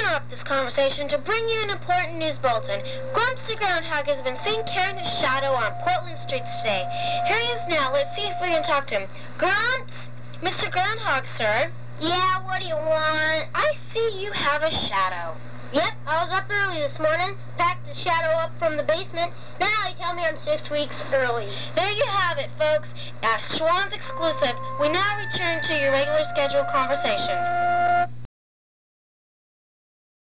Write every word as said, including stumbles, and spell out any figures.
interrupt this conversation to bring you an important news bulletin. Grumps the Groundhog has been seen carrying his shadow on Portland streets today. Here he is now. Let's see if we can talk to him. Grumps? Mister Groundhog, sir. Yeah, what do you want? I see you have a shadow. Yep, I was up early this morning, packed the shadow up from the basement. Now they tell me I'm six weeks early. There you have it, folks. A Schwann's exclusive. We now return to your regular scheduled conversation.